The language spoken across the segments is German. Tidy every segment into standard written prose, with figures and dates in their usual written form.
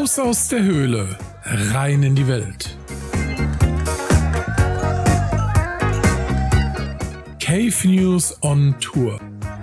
Raus aus der Höhle, rein in die Welt. Cave News on Tour.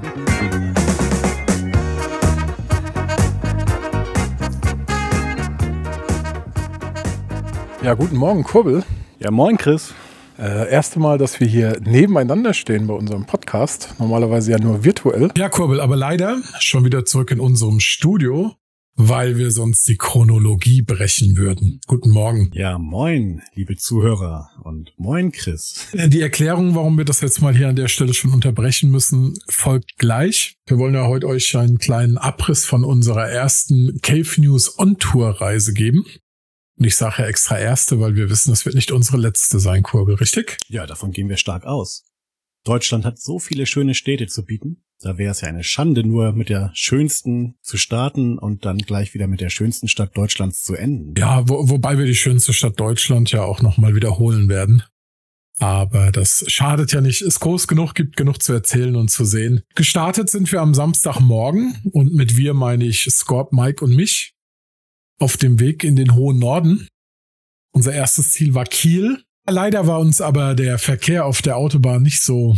Ja, guten Morgen, Kurbel. Ja, moin, Chris. Erste Mal, dass wir hier nebeneinander stehen bei unserem Podcast. Normalerweise ja nur virtuell. Ja, Kurbel, aber leider schon wieder zurück in unserem Studio, weil wir sonst die Chronologie brechen würden. Guten Morgen. Ja, moin, liebe Zuhörer und moin, Chris. Die Erklärung, warum wir das jetzt mal hier an der Stelle schon unterbrechen müssen, folgt gleich. Wir wollen ja heute euch einen kleinen Abriss von unserer ersten Cave News on Tour Reise geben. Und ich sage ja extra erste, weil wir wissen, das wird nicht unsere letzte sein, Kurbel, richtig? Ja, davon gehen wir stark aus. Deutschland hat so viele schöne Städte zu bieten. Da wäre es ja eine Schande, nur mit der schönsten zu starten und dann gleich wieder mit der schönsten Stadt Deutschlands zu enden. Ja, wobei wir die schönste Stadt Deutschland ja auch nochmal wiederholen werden. Aber das schadet ja nicht, ist groß genug, gibt genug zu erzählen und zu sehen. Gestartet sind wir am Samstagmorgen und mit wir meine ich Scorp, Mike und mich. Auf dem Weg in den hohen Norden. Unser erstes Ziel war Kiel. Leider war uns aber der Verkehr auf der Autobahn nicht so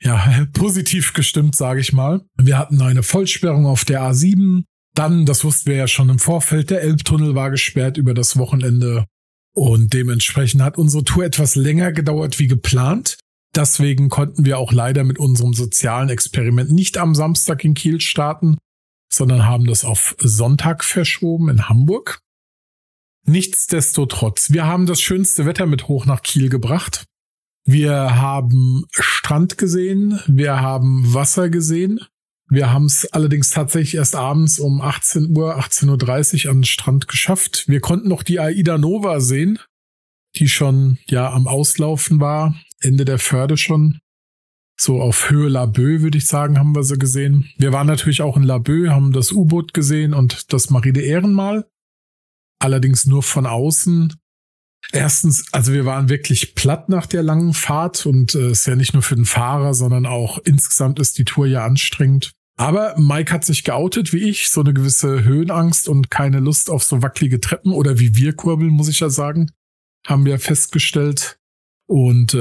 positiv gestimmt, sage ich mal. Wir hatten eine Vollsperrung auf der A7. Dann, das wussten wir ja schon im Vorfeld, der Elbtunnel war gesperrt über das Wochenende. Und dementsprechend hat unsere Tour etwas länger gedauert wie geplant. Deswegen konnten wir auch leider mit unserem sozialen Experiment nicht am Samstag in Kiel starten, sondern haben das auf Sonntag verschoben in Hamburg. Nichtsdestotrotz, wir haben das schönste Wetter mit hoch nach Kiel gebracht. Wir haben Strand gesehen, wir haben Wasser gesehen. Wir haben es allerdings tatsächlich erst abends um 18:30 Uhr an den Strand geschafft. Wir konnten noch die Aida Nova sehen, die schon am Auslaufen war, Ende der Förde schon. So auf Höhe Laboe, würde ich sagen, haben wir sie gesehen. Wir waren natürlich auch in Laboe, haben das U-Boot gesehen und das Marie de Ehrenmal. Allerdings nur von außen. Erstens, also wir waren wirklich platt nach der langen Fahrt und ist ja nicht nur für den Fahrer, sondern auch insgesamt ist die Tour ja anstrengend. Aber Mike hat sich geoutet, wie ich, so eine gewisse Höhenangst und keine Lust auf so wackelige Treppen oder wie wir kurbeln, muss ich ja sagen, haben wir festgestellt. Und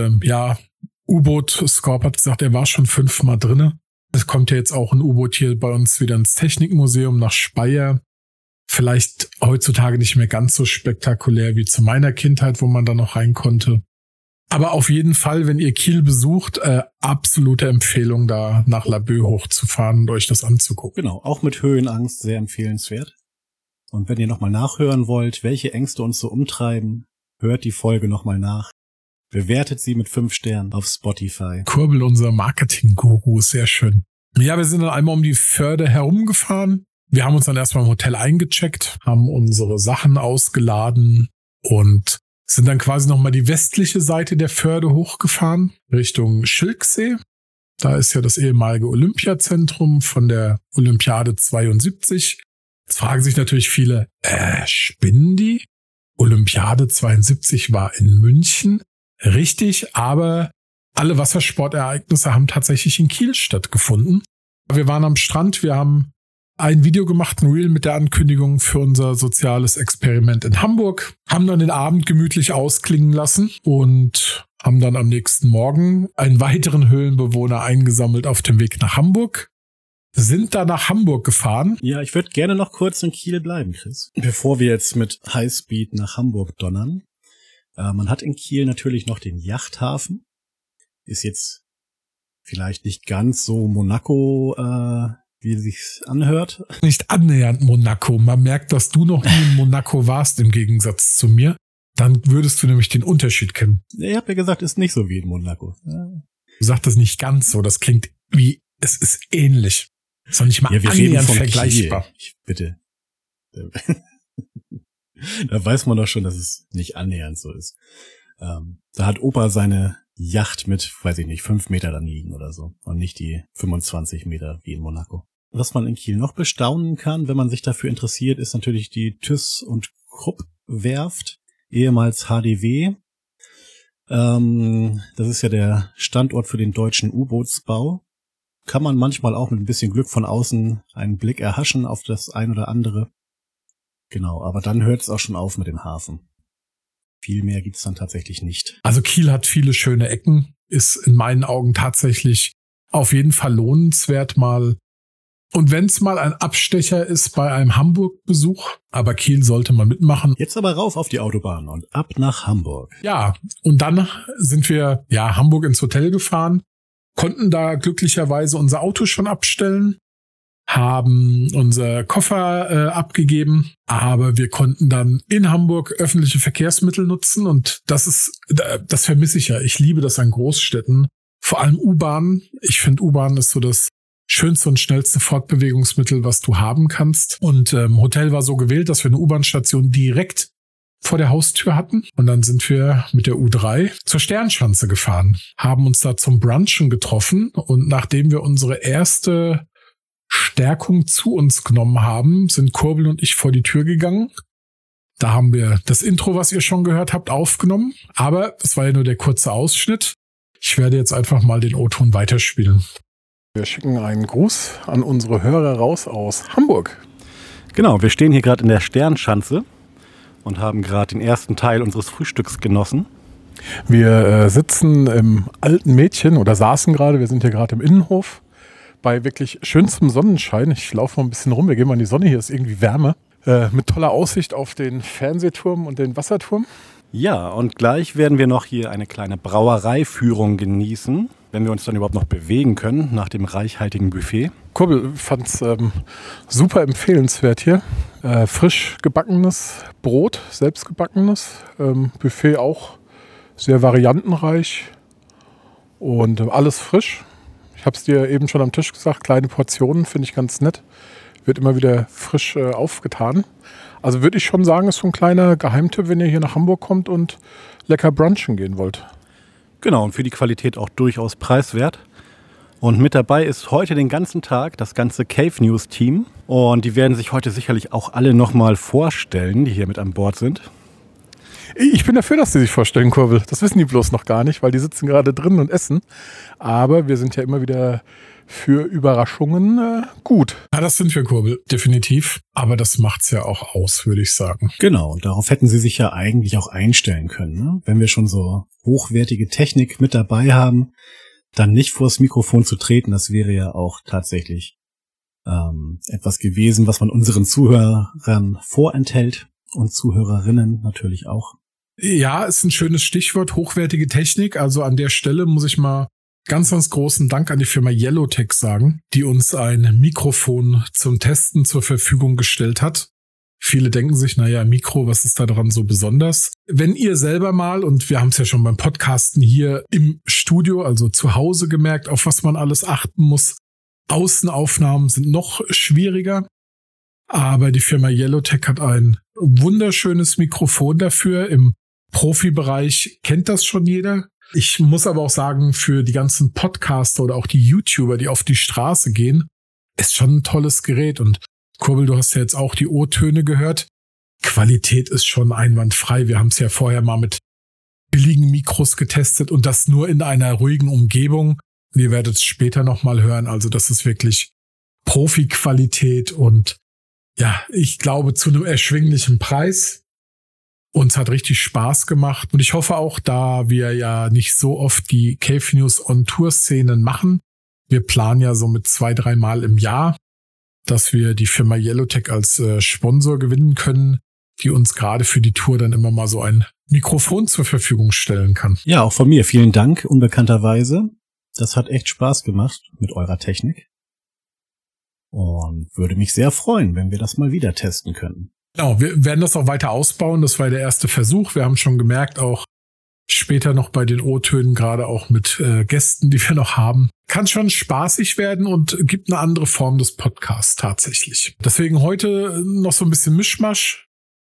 U-Boot, Scorp hat gesagt, er war schon 5-mal drinne. Es kommt ja jetzt auch ein U-Boot hier bei uns wieder ins Technikmuseum nach Speyer. Vielleicht heutzutage nicht mehr ganz so spektakulär wie zu meiner Kindheit, wo man da noch rein konnte. Aber auf jeden Fall, wenn ihr Kiel besucht, absolute Empfehlung, da nach Laboe hochzufahren und euch das anzugucken. Genau, auch mit Höhenangst sehr empfehlenswert. Und wenn ihr nochmal nachhören wollt, welche Ängste uns so umtreiben, hört die Folge nochmal nach. Bewertet sie mit 5 Sternen auf Spotify. Kurbel, unser Marketing-Guru, sehr schön. Ja, wir sind dann einmal um die Förde herumgefahren. Wir haben uns dann erstmal im Hotel eingecheckt, haben unsere Sachen ausgeladen und sind dann quasi nochmal die westliche Seite der Förde hochgefahren, Richtung Schilksee. Da ist ja das ehemalige Olympiazentrum von der Olympiade 72. Jetzt fragen sich natürlich viele, spinnen die? Olympiade 72 war in München. Richtig, aber alle Wassersportereignisse haben tatsächlich in Kiel stattgefunden. Wir waren am Strand, wir haben ein Video gemacht, ein Reel mit der Ankündigung für unser soziales Experiment in Hamburg, haben dann den Abend gemütlich ausklingen lassen und haben dann am nächsten Morgen einen weiteren Höhlenbewohner eingesammelt auf dem Weg nach Hamburg. Sind da nach Hamburg gefahren. Ja, ich würde gerne noch kurz in Kiel bleiben, Chris. Bevor wir jetzt mit Highspeed nach Hamburg donnern. Man hat in Kiel natürlich noch den Yachthafen. Ist jetzt vielleicht nicht ganz so Monaco, wie es sich anhört. Nicht annähernd Monaco. Man merkt, dass du noch nie in Monaco warst im Gegensatz zu mir. Dann würdest du nämlich den Unterschied kennen. Ich habe ja gesagt, ist nicht so wie in Monaco. Du sagst das nicht ganz so. Das klingt wie, es ist ähnlich. Ist doch nicht mal annähernd vergleichbar. Bitte. Da weiß man doch schon, dass es nicht annähernd so ist. Da hat Opa seine Yacht mit, 5 Meter dann liegen oder so. Und nicht die 25 Meter wie in Monaco. Was man in Kiel noch bestaunen kann, wenn man sich dafür interessiert, ist natürlich die Thys und Krupp Werft, ehemals HDW. Das ist ja der Standort für den deutschen U-Bootsbau. Kann man manchmal auch mit ein bisschen Glück von außen einen Blick erhaschen auf das ein oder andere. Genau, aber dann hört es auch schon auf mit dem Hafen. Viel mehr gibt's dann tatsächlich nicht. Also Kiel hat viele schöne Ecken, ist in meinen Augen tatsächlich auf jeden Fall lohnenswert mal. Und wenn es mal ein Abstecher ist bei einem Hamburg-Besuch, aber Kiel sollte man mitmachen. Jetzt aber rauf auf die Autobahn und ab nach Hamburg. Ja, und dann sind wir Hamburg ins Hotel gefahren, konnten da glücklicherweise unser Auto schon abstellen, haben unser Koffer abgegeben, aber wir konnten dann in Hamburg öffentliche Verkehrsmittel nutzen und das vermisse ich ja. Ich liebe das an Großstädten, vor allem U-Bahn. Ich finde U-Bahn ist so das schönste und schnellste Fortbewegungsmittel, was du haben kannst. Und Hotel war so gewählt, dass wir eine U-Bahn-Station direkt vor der Haustür hatten. Und dann sind wir mit der U3 zur Sternschanze gefahren, haben uns da zum Brunchen getroffen. Und nachdem wir unsere erste Stärkung zu uns genommen haben, sind Kurbel und ich vor die Tür gegangen. Da haben wir das Intro, was ihr schon gehört habt, aufgenommen. Aber es war ja nur der kurze Ausschnitt. Ich werde jetzt einfach mal den O-Ton weiterspielen. Wir schicken einen Gruß an unsere Hörer raus aus Hamburg. Genau, wir stehen hier gerade in der Sternschanze und haben gerade den ersten Teil unseres Frühstücks genossen. Wir sitzen im Alten Mädchen oder saßen gerade, wir sind hier gerade im Innenhof, bei wirklich schönstem Sonnenschein. Ich laufe mal ein bisschen rum, wir gehen mal in die Sonne, hier ist irgendwie Wärme. Mit toller Aussicht auf den Fernsehturm und den Wasserturm. Ja, und gleich werden wir noch hier eine kleine Brauereiführung genießen, wenn wir uns dann überhaupt noch bewegen können nach dem reichhaltigen Buffet. Kurbel fand's super empfehlenswert hier. Frisch gebackenes Brot, selbstgebackenes. Buffet auch sehr variantenreich und alles frisch. Ich habe es dir eben schon am Tisch gesagt, kleine Portionen finde ich ganz nett. Wird immer wieder frisch aufgetan. Also würde ich schon sagen, ist so ein kleiner Geheimtipp, wenn ihr hier nach Hamburg kommt und lecker brunchen gehen wollt. Genau, und für die Qualität auch durchaus preiswert. Und mit dabei ist heute den ganzen Tag das ganze Cave News Team. Und die werden sich heute sicherlich auch alle nochmal vorstellen, die hier mit an Bord sind. Ich bin dafür, dass sie sich vorstellen, Kurbel. Das wissen die bloß noch gar nicht, weil die sitzen gerade drin und essen. Aber wir sind ja immer wieder für Überraschungen gut. Ja, das sind wir, Kurbel, definitiv. Aber das macht's ja auch aus, würde ich sagen. Genau, und darauf hätten sie sich ja eigentlich auch einstellen können. Ne? Wenn wir schon so hochwertige Technik mit dabei haben, dann nicht vors Mikrofon zu treten, das wäre ja auch tatsächlich etwas gewesen, was man unseren Zuhörern vorenthält und Zuhörerinnen natürlich auch. Ja, ist ein schönes Stichwort, hochwertige Technik. Also an der Stelle muss ich mal ganz großen Dank an die Firma Yellowtech sagen, die uns ein Mikrofon zum Testen zur Verfügung gestellt hat. Viele denken sich, Mikro, was ist da dran so besonders? Wenn ihr selber mal, und wir haben es ja schon beim Podcasten hier im Studio, also zu Hause gemerkt, auf was man alles achten muss. Außenaufnahmen sind noch schwieriger, aber die Firma Yellowtech hat ein wunderschönes Mikrofon dafür. Im Profibereich kennt das schon jeder. Ich muss aber auch sagen, für die ganzen Podcaster oder auch die YouTuber, die auf die Straße gehen, ist schon ein tolles Gerät. Und Kurbel, du hast ja jetzt auch die O-Töne gehört. Qualität ist schon einwandfrei. Wir haben es ja vorher mal mit billigen Mikros getestet und das nur in einer ruhigen Umgebung. Ihr werdet es später nochmal hören. Also das ist wirklich Profi-Qualität und ja, ich glaube zu einem erschwinglichen Preis. Uns hat richtig Spaß gemacht und ich hoffe auch, da wir ja nicht so oft die Cave News on Tour Szenen machen, wir planen ja so mit 2-3 Mal im Jahr, dass wir die Firma Yellowtech als Sponsor gewinnen können, die uns gerade für die Tour dann immer mal so ein Mikrofon zur Verfügung stellen kann. Ja, auch von mir vielen Dank, unbekannterweise. Das hat echt Spaß gemacht mit eurer Technik und würde mich sehr freuen, wenn wir das mal wieder testen können. Genau, wir werden das auch weiter ausbauen. Das war der erste Versuch. Wir haben schon gemerkt, auch später noch bei den O-Tönen, gerade auch mit Gästen, die wir noch haben, kann schon spaßig werden und gibt eine andere Form des Podcasts tatsächlich. Deswegen heute noch so ein bisschen Mischmasch.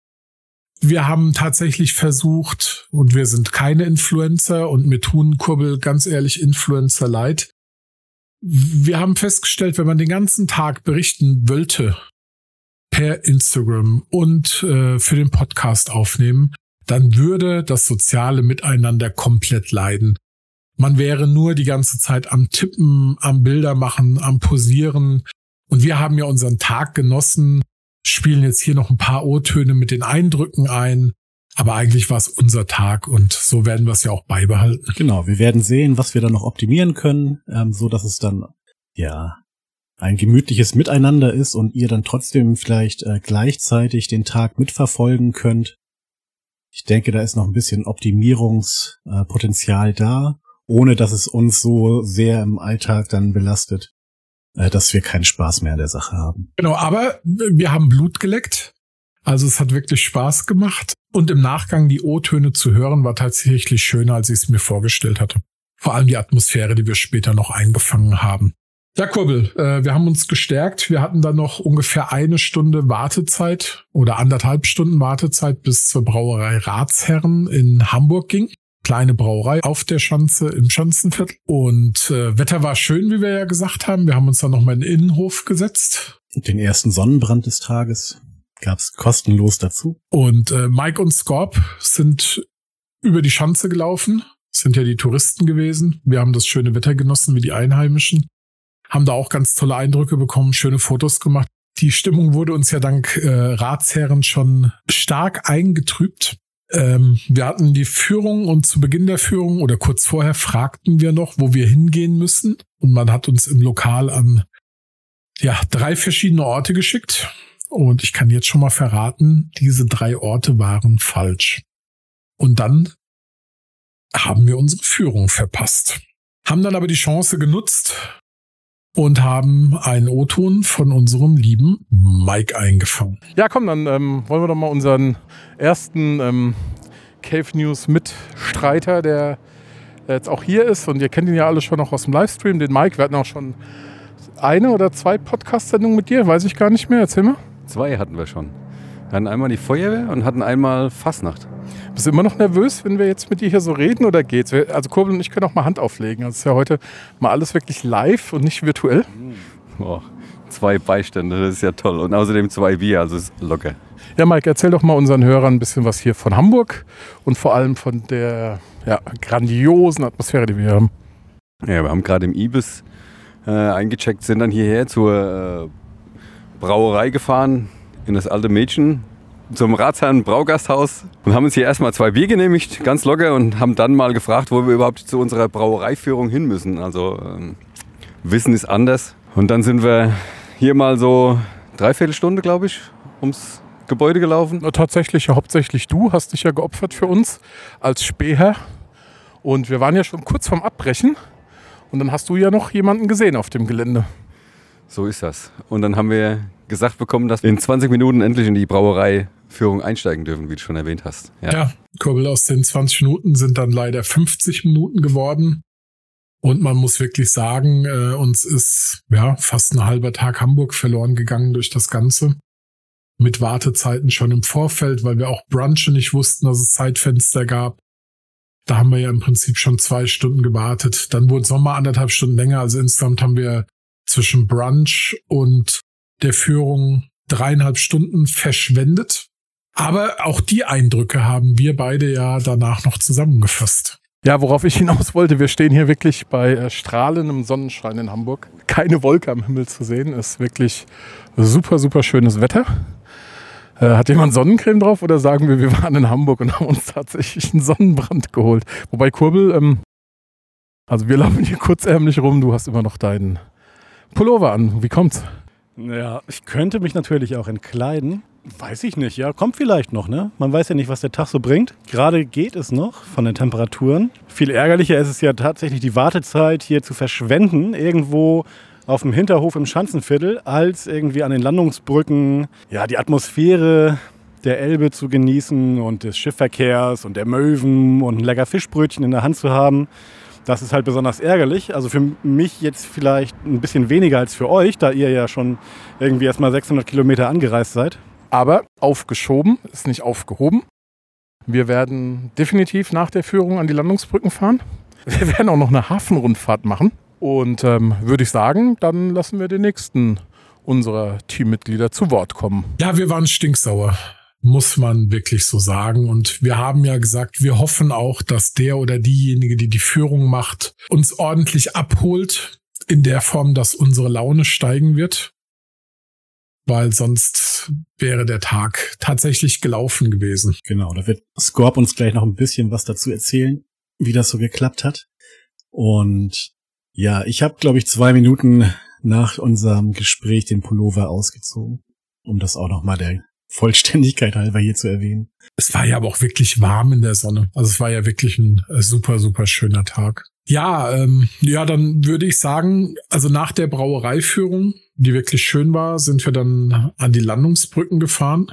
Wir haben tatsächlich versucht, und wir sind keine Influencer und mir tun, Kurbel, ganz ehrlich, Influencer leid. Wir haben festgestellt, wenn man den ganzen Tag berichten wollte, per Instagram und für den Podcast aufnehmen, dann würde das soziale Miteinander komplett leiden. Man wäre nur die ganze Zeit am Tippen, am Bilder machen, am Posieren. Und wir haben ja unseren Tag genossen, spielen jetzt hier noch ein paar O-Töne mit den Eindrücken ein. Aber eigentlich war es unser Tag und so werden wir es ja auch beibehalten. Genau, wir werden sehen, was wir dann noch optimieren können, so dass es dann ja ein gemütliches Miteinander ist und ihr dann trotzdem vielleicht gleichzeitig den Tag mitverfolgen könnt. Ich denke, da ist noch ein bisschen Optimierungspotenzial da, ohne dass es uns so sehr im Alltag dann belastet, dass wir keinen Spaß mehr an der Sache haben. Genau, aber wir haben Blut geleckt. Also es hat wirklich Spaß gemacht. Und im Nachgang die O-Töne zu hören, war tatsächlich schöner, als ich es mir vorgestellt hatte. Vor allem die Atmosphäre, die wir später noch eingefangen haben. Ja, Kurbel, wir haben uns gestärkt. Wir hatten dann noch ungefähr 1 Stunde Wartezeit oder 1,5 Stunden Wartezeit, bis zur Brauerei Ratsherren in Hamburg ging. Kleine Brauerei auf der Schanze im Schanzenviertel. Und Wetter war schön, wie wir ja gesagt haben. Wir haben uns dann noch mal in den Innenhof gesetzt. Den ersten Sonnenbrand des Tages gab's kostenlos dazu. Und Mike und Scorp sind über die Schanze gelaufen. Das sind ja die Touristen gewesen. Wir haben das schöne Wetter genossen wie die Einheimischen. Haben da auch ganz tolle Eindrücke bekommen, schöne Fotos gemacht. Die Stimmung wurde uns ja dank Ratsherren schon stark eingetrübt. Wir hatten die Führung und zu Beginn der Führung oder kurz vorher fragten wir noch, wo wir hingehen müssen. Und man hat uns im Lokal an 3 verschiedene Orte geschickt. Und ich kann jetzt schon mal verraten, diese 3 Orte waren falsch. Und dann haben wir unsere Führung verpasst. Haben dann aber die Chance genutzt und haben einen O-Ton von unserem lieben Mike eingefangen. Ja, komm, dann wollen wir doch mal unseren ersten Cave News Mitstreiter, der jetzt auch hier ist. Und ihr kennt ihn ja alle schon noch aus dem Livestream, den Mike. Wir hatten auch schon 1 oder 2 Podcast-Sendungen mit dir, weiß ich gar nicht mehr. Erzähl mal. 2 hatten wir schon. Wir hatten einmal die Feuerwehr und hatten einmal Fastnacht. Bist du immer noch nervös, wenn wir jetzt mit dir hier so reden, oder geht's? Also Kurbel und ich können auch mal Hand auflegen. Also es ist ja heute mal alles wirklich live und nicht virtuell. Oh, 2 Beistände, das ist ja toll. Und außerdem 2 Bier, also ist locker. Ja, Mike, erzähl doch mal unseren Hörern ein bisschen was hier von Hamburg und vor allem von der grandiosen Atmosphäre, die wir hier haben. Ja, wir haben gerade im Ibis eingecheckt, sind dann hierher zur Brauerei gefahren, in das alte Mädchen, zum Ratsherrn Braugasthaus und haben uns hier erstmal 2 Bier genehmigt, ganz locker, und haben dann mal gefragt, wo wir überhaupt zu unserer Brauereiführung hin müssen. Also Wissen ist anders. Und dann sind wir hier mal so 3/4 Stunde, glaube ich, ums Gebäude gelaufen. Tatsächlich, hauptsächlich du hast dich ja geopfert für uns als Späher. Und wir waren ja schon kurz vorm Abbrechen. Und dann hast du ja noch jemanden gesehen auf dem Gelände. So ist das. Und dann haben wir gesagt bekommen, dass wir in 20 Minuten endlich in die Brauereiführung einsteigen dürfen, wie du schon erwähnt hast. Ja, Kurbel, aus den 20 Minuten sind dann leider 50 Minuten geworden. Und man muss wirklich sagen, uns ist fast ein halber Tag Hamburg verloren gegangen durch das Ganze. Mit Wartezeiten schon im Vorfeld, weil wir auch Brunch nicht wussten, dass es Zeitfenster gab. Da haben wir ja im Prinzip schon 2 Stunden gewartet. Dann wurde es nochmal 1,5 Stunden länger. Also insgesamt haben wir zwischen Brunch und der Führung 3,5 Stunden verschwendet. Aber auch die Eindrücke haben wir beide ja danach noch zusammengefasst. Ja, worauf ich hinaus wollte, wir stehen hier wirklich bei strahlendem Sonnenschein in Hamburg. Keine Wolke am Himmel zu sehen, ist wirklich super, super schönes Wetter. Hat jemand Sonnencreme drauf oder sagen wir waren in Hamburg und haben uns tatsächlich einen Sonnenbrand geholt? Wobei Kurbel, also wir laufen hier kurzärmlich rum, du hast immer noch deinen Pullover an. Wie kommt's? Ja, ich könnte mich natürlich auch entkleiden. Weiß ich nicht, ja, kommt vielleicht noch, ne? Man weiß ja nicht, was der Tag so bringt. Gerade geht es noch von den Temperaturen. Viel ärgerlicher ist es ja tatsächlich, die Wartezeit hier zu verschwenden, irgendwo auf dem Hinterhof im Schanzenviertel, als irgendwie an den Landungsbrücken, ja, die Atmosphäre der Elbe zu genießen und des Schiffverkehrs und der Möwen und ein lecker Fischbrötchen in der Hand zu haben. Das ist halt besonders ärgerlich. Also für mich jetzt vielleicht ein bisschen weniger als für euch, da ihr ja schon irgendwie erst mal 600 Kilometer angereist seid. Aber aufgeschoben, ist nicht aufgehoben. Wir werden definitiv nach der Führung an die Landungsbrücken fahren. Wir werden auch noch eine Hafenrundfahrt machen. Und würde ich sagen, dann lassen wir den nächsten unserer Teammitglieder zu Wort kommen. Ja, wir waren stinksauer, muss man wirklich so sagen. Und wir haben ja gesagt, wir hoffen auch, dass der oder diejenige, die die Führung macht, uns ordentlich abholt, in der Form, dass unsere Laune steigen wird. weil sonst wäre der Tag tatsächlich gelaufen gewesen. Genau, da wird Scorp uns gleich noch ein bisschen was dazu erzählen, wie das so geklappt hat. Und ja, ich habe, glaube ich, 2 Minuten nach unserem Gespräch den Pullover ausgezogen, um das auch nochmal der Vollständigkeit halber hier zu erwähnen. Es war ja aber auch wirklich warm in der Sonne. Also es war ja wirklich ein super, super schöner Tag. Ja, dann würde ich sagen, also nach der Brauereiführung, die wirklich schön war, sind wir dann an die Landungsbrücken gefahren.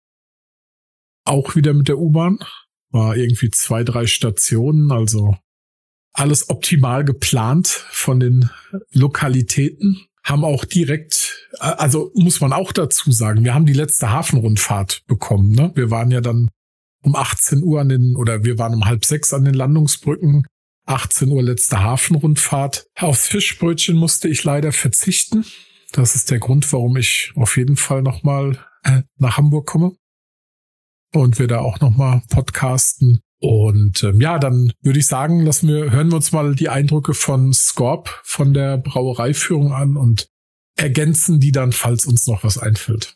Auch wieder mit der U-Bahn. War irgendwie 2, 3 Stationen, also alles optimal geplant von den Lokalitäten. Haben auch direkt, also muss man auch dazu sagen, wir haben die letzte Hafenrundfahrt bekommen. Ne? Wir waren ja dann um 18 Uhr wir waren um 5:30 an den Landungsbrücken. 18 Uhr letzte Hafenrundfahrt. Aufs Fischbrötchen musste ich leider verzichten. Das ist der Grund, warum ich auf jeden Fall nochmal nach Hamburg komme. Und wir da auch nochmal podcasten. Und dann würde ich sagen, hören wir uns mal die Eindrücke von Scorp von der Brauereiführung an und ergänzen die dann, falls uns noch was einfällt.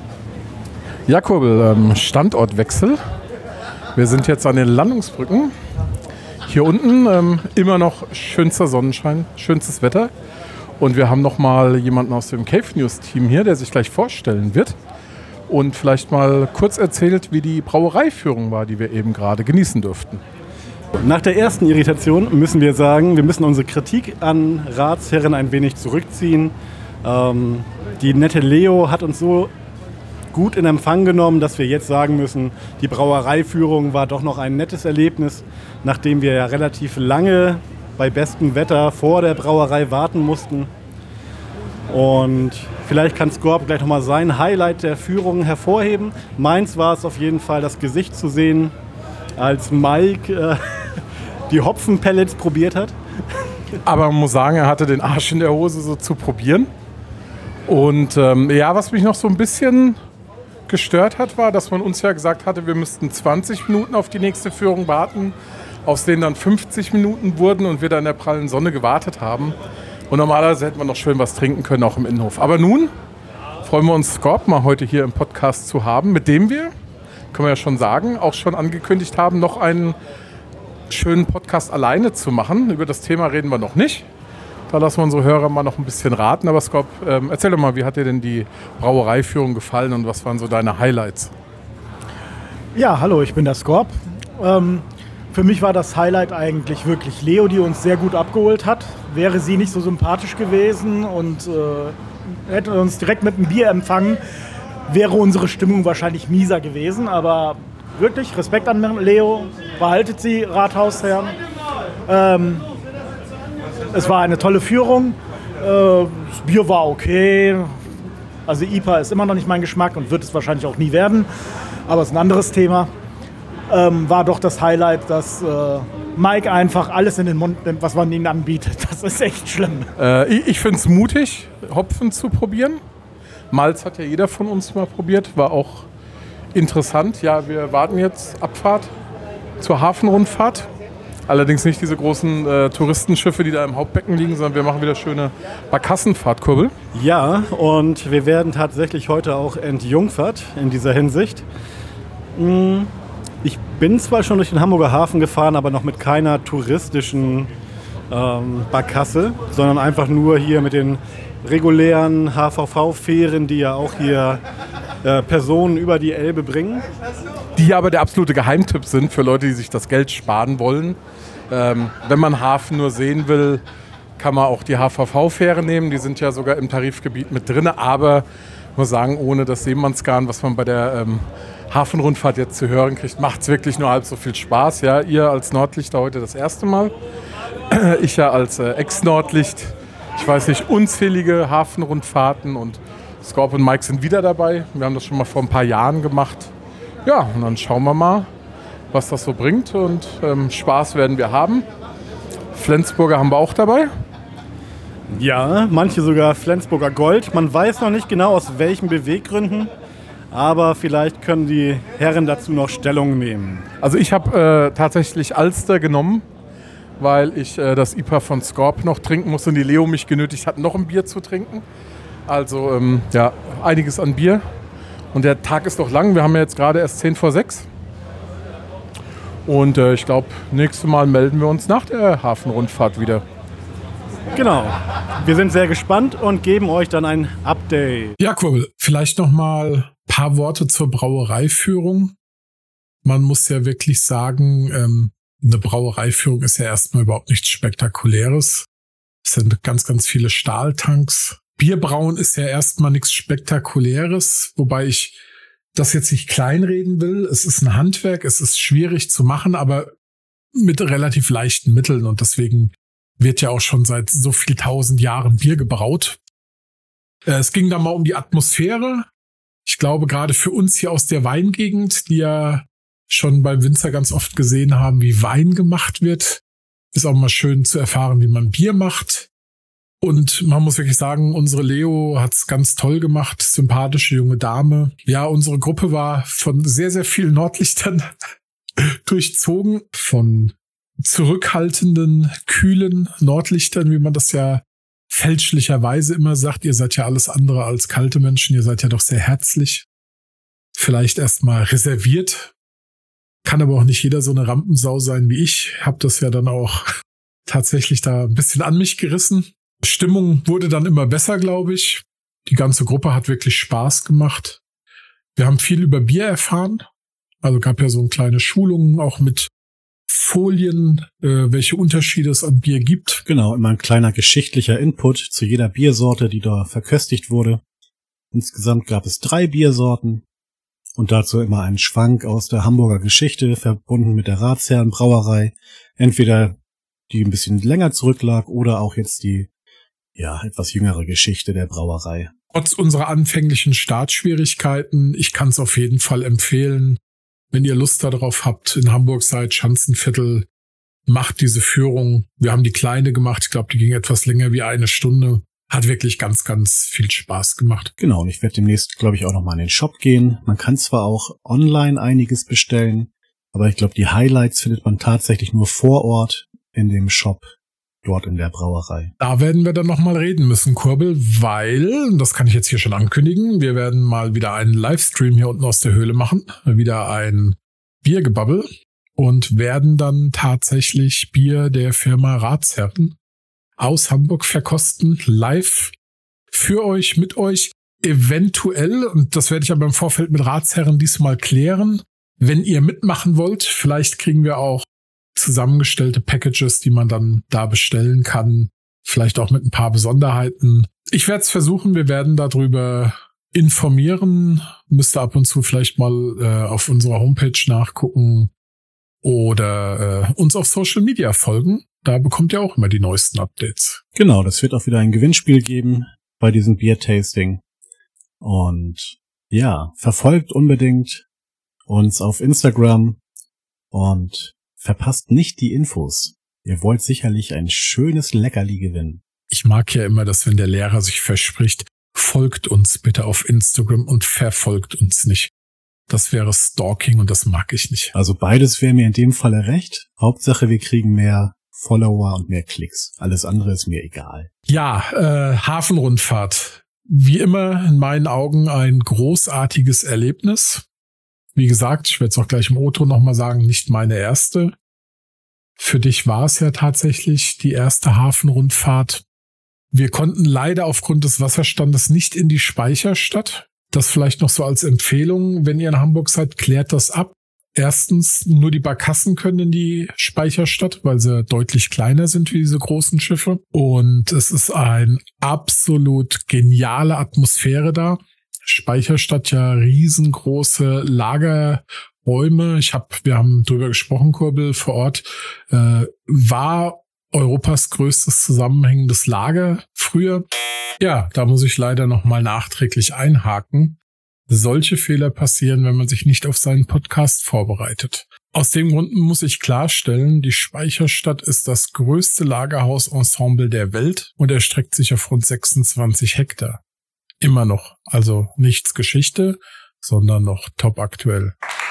Ja, Kurbel, Standortwechsel. Wir sind jetzt an den Landungsbrücken. Hier unten immer noch schönster Sonnenschein, schönstes Wetter. Und wir haben noch mal jemanden aus dem Cave News Team hier, der sich gleich vorstellen wird. Und vielleicht mal kurz erzählt, wie die Brauereiführung war, die wir eben gerade genießen durften. Nach der ersten Irritation müssen wir sagen, wir müssen unsere Kritik an Ratsherren ein wenig zurückziehen. Die nette Leo hat uns so gut in Empfang genommen, dass wir jetzt sagen müssen, die Brauereiführung war doch noch ein nettes Erlebnis, nachdem wir ja relativ lange bei bestem Wetter vor der Brauerei warten mussten. Und vielleicht kann Scorp gleich nochmal sein Highlight der Führung hervorheben. Meins war es auf jeden Fall, das Gesicht zu sehen, als Mike die Hopfenpellets probiert hat. Aber man muss sagen, er hatte den Arsch in der Hose so zu probieren. Und was mich noch so ein bisschen gestört hat, war, dass man uns ja gesagt hatte, wir müssten 20 Minuten auf die nächste Führung warten, aus denen dann 50 Minuten wurden und wir dann in der prallen Sonne gewartet haben. Und normalerweise hätten wir noch schön was trinken können, auch im Innenhof. Aber nun freuen wir uns, Scorp mal heute hier im Podcast zu haben, mit dem wir, können wir ja schon sagen, auch schon angekündigt haben, noch einen schönen Podcast alleine zu machen. Über das Thema reden wir noch nicht. Da lassen wir unsere Hörer mal noch ein bisschen raten. Aber Scorp, erzähl doch mal, wie hat dir denn die Brauereiführung gefallen und was waren so deine Highlights? Ja, hallo, ich bin der Scorp. Für mich war das Highlight eigentlich wirklich Leo, die uns sehr gut abgeholt hat. Wäre sie nicht so sympathisch gewesen und hätte uns direkt mit einem Bier empfangen, wäre unsere Stimmung wahrscheinlich mieser gewesen. Aber wirklich Respekt an Leo, behaltet sie, Rathausherren. Es war eine tolle Führung. Das Bier war okay. Also IPA ist immer noch nicht mein Geschmack und wird es wahrscheinlich auch nie werden. Aber es ist ein anderes Thema. War doch das Highlight, dass Mike einfach alles in den Mund nimmt, was man ihnen anbietet. Das ist echt schlimm. Ich finde es mutig, Hopfen zu probieren. Malz hat ja jeder von uns mal probiert, war auch interessant. Ja, wir warten jetzt Abfahrt zur Hafenrundfahrt. Allerdings nicht diese großen Touristenschiffe, die da im Hauptbecken liegen, sondern wir machen wieder schöne Barkassenfahrtkurbel. Ja, und wir werden tatsächlich heute auch entjungfert in dieser Hinsicht. Ich bin zwar schon durch den Hamburger Hafen gefahren, aber noch mit keiner touristischen Barkasse, sondern einfach nur hier mit den regulären HVV-Fähren, die ja auch hier Personen über die Elbe bringen. Die aber der absolute Geheimtipp sind für Leute, die sich das Geld sparen wollen. Wenn man Hafen nur sehen will, kann man auch die HVV-Fähre nehmen. Die sind ja sogar im Tarifgebiet mit drin. Aber ich muss sagen, ohne das Seemannsgarn, was man bei der Hafenrundfahrt jetzt zu hören kriegt, macht es wirklich nur halb so viel Spaß. Ja, ihr als Nordlichter heute das erste Mal. Ich ja als Ex-Nordlicht, ich weiß nicht, unzählige Hafenrundfahrten. Und Scorp und Mike sind wieder dabei. Wir haben das schon mal vor ein paar Jahren gemacht. Ja, und dann schauen wir mal, was das so bringt. Und Spaß werden wir haben. Flensburger haben wir auch dabei. Ja, manche sogar Flensburger Gold. Man weiß noch nicht genau, aus welchen Beweggründen. Aber vielleicht können die Herren dazu noch Stellung nehmen. Also ich habe tatsächlich Alster genommen, weil ich das IPA von Scorp noch trinken musste und die Leo mich genötigt hat, noch ein Bier zu trinken. Also ja, einiges an Bier. Und der Tag ist noch lang. Wir haben ja jetzt gerade erst 5:10. Und ich glaube, nächstes Mal melden wir uns nach der Hafenrundfahrt wieder. Genau. Wir sind sehr gespannt und geben euch dann ein Update. Ja, Kurbel, vielleicht noch mal ein paar Worte zur Brauereiführung. Man muss ja wirklich sagen, eine Brauereiführung ist ja erstmal überhaupt nichts Spektakuläres. Es sind ganz, ganz viele Stahltanks. Bierbrauen ist ja erstmal nichts Spektakuläres, wobei ich das jetzt nicht kleinreden will. Es ist ein Handwerk, es ist schwierig zu machen, aber mit relativ leichten Mitteln. Und deswegen wird ja auch schon seit so viel 1000 Jahren Bier gebraut. Es ging da mal um die Atmosphäre. Ich glaube, gerade für uns hier aus der Weingegend, die ja schon beim Winzer ganz oft gesehen haben, wie Wein gemacht wird, ist auch mal schön zu erfahren, wie man Bier macht. Und man muss wirklich sagen, unsere Leo hat's ganz toll gemacht. Sympathische junge Dame. Ja, unsere Gruppe war von sehr, sehr vielen Nordlichtern durchzogen. Von zurückhaltenden, kühlen Nordlichtern, wie man das ja fälschlicherweise immer sagt. Ihr seid ja alles andere als kalte Menschen. Ihr seid ja doch sehr herzlich. Vielleicht erstmal reserviert. Kann aber auch nicht jeder so eine Rampensau sein wie ich. Hab das ja dann auch tatsächlich da ein bisschen an mich gerissen. Stimmung wurde dann immer besser, glaube ich. Die ganze Gruppe hat wirklich Spaß gemacht. Wir haben viel über Bier erfahren. Also gab ja so eine kleine Schulung auch mit Folien, welche Unterschiede es an Bier gibt. Genau, immer ein kleiner geschichtlicher Input zu jeder Biersorte, die da verköstigt wurde. Insgesamt gab es 3 Biersorten und dazu immer einen Schwank aus der Hamburger Geschichte, verbunden mit der Ratsherrenbrauerei. Entweder die ein bisschen länger zurücklag oder auch jetzt die etwas jüngere Geschichte der Brauerei. Trotz unserer anfänglichen Startschwierigkeiten, ich kann es auf jeden Fall empfehlen. Wenn ihr Lust darauf habt, in Hamburg seid, Schanzenviertel, macht diese Führung. Wir haben die kleine gemacht. Ich glaube, die ging etwas länger wie 1 Stunde. Hat wirklich ganz, ganz viel Spaß gemacht. Genau, und ich werde demnächst, glaube ich, auch nochmal in den Shop gehen. Man kann zwar auch online einiges bestellen, aber ich glaube, die Highlights findet man tatsächlich nur vor Ort in dem Shop, dort in der Brauerei. Da werden wir dann nochmal reden müssen, Kurbel, weil, das kann ich jetzt hier schon ankündigen, wir werden mal wieder einen Livestream hier unten aus der Höhle machen. Wieder ein Biergebabbel und werden dann tatsächlich Bier der Firma Ratsherren aus Hamburg verkosten, live für euch, mit euch, eventuell, und das werde ich aber im Vorfeld mit Ratsherren diesmal klären, wenn ihr mitmachen wollt, vielleicht kriegen wir auch zusammengestellte Packages, die man dann da bestellen kann, vielleicht auch mit ein paar Besonderheiten. Ich werde es versuchen, wir werden darüber informieren, müsst ihr ab und zu vielleicht mal auf unserer Homepage nachgucken oder uns auf Social Media folgen. Da bekommt ihr auch immer die neuesten Updates. Genau, das wird auch wieder ein Gewinnspiel geben bei diesem Beer-Tasting. Und ja, verfolgt unbedingt uns auf Instagram und verpasst nicht die Infos. Ihr wollt sicherlich ein schönes Leckerli gewinnen. Ich mag ja immer, dass wenn der Lehrer sich verspricht, folgt uns bitte auf Instagram und verfolgt uns nicht. Das wäre Stalking und das mag ich nicht. Also beides wäre mir in dem Falle recht. Hauptsache, wir kriegen mehr Follower und mehr Klicks. Alles andere ist mir egal. Ja, Hafenrundfahrt. Wie immer in meinen Augen ein großartiges Erlebnis. Wie gesagt, ich werde es auch gleich im O-Ton nochmal sagen, nicht meine erste. Für dich war es ja tatsächlich die erste Hafenrundfahrt. Wir konnten leider aufgrund des Wasserstandes nicht in die Speicherstadt. Das vielleicht noch so als Empfehlung, wenn ihr in Hamburg seid, klärt das ab. Erstens, nur die Barkassen können in die Speicherstadt, weil sie deutlich kleiner sind wie diese großen Schiffe. Und es ist eine absolut geniale Atmosphäre da. Speicherstadt, ja riesengroße Lagerräume. Wir haben drüber gesprochen, Kurbel, vor Ort. War Europas größtes zusammenhängendes Lager früher. Ja, da muss ich leider nochmal nachträglich einhaken. Solche Fehler passieren, wenn man sich nicht auf seinen Podcast vorbereitet. Aus dem Grund muss ich klarstellen, die Speicherstadt ist das größte Lagerhausensemble der Welt und erstreckt sich auf rund 26 Hektar. Immer noch. Also nichts Geschichte, sondern noch top aktuell.